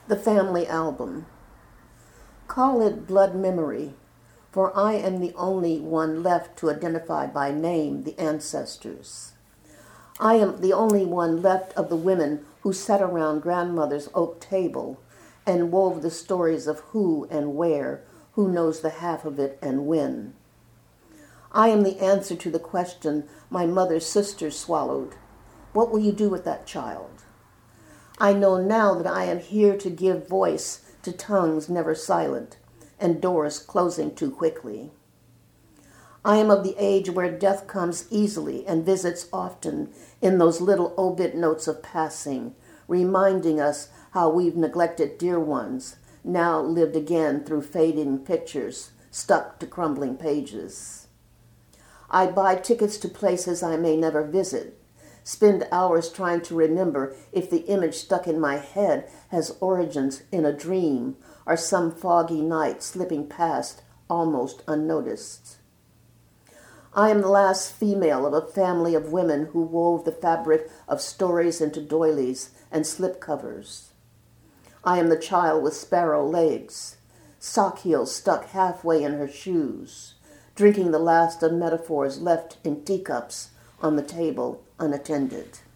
The family album. Call it blood memory, for I am the only one left to identify by name the ancestors. I am the only one left of the women who sat around grandmother's oak table and wove the stories of who and where, who knows the half of it and when. I am the answer to the question my mother's sister swallowed. What will you do with that child? I know now that I am here to give voice to tongues never silent and doors closing too quickly. I am of the age where death comes easily and visits often in those little obit notes of passing, reminding us how we've neglected dear ones, now lived again through fading pictures stuck to crumbling pages. I buy tickets to places I may never visit, spend hours trying to remember if the image stuck in my head has origins in a dream or some foggy night slipping past almost unnoticed. I am the last female of a family of women who wove the fabric of stories into doilies and slipcovers. I am the child with sparrow legs, sock heels stuck halfway in her shoes, drinking the last of metaphors left in teacups on the table unattended.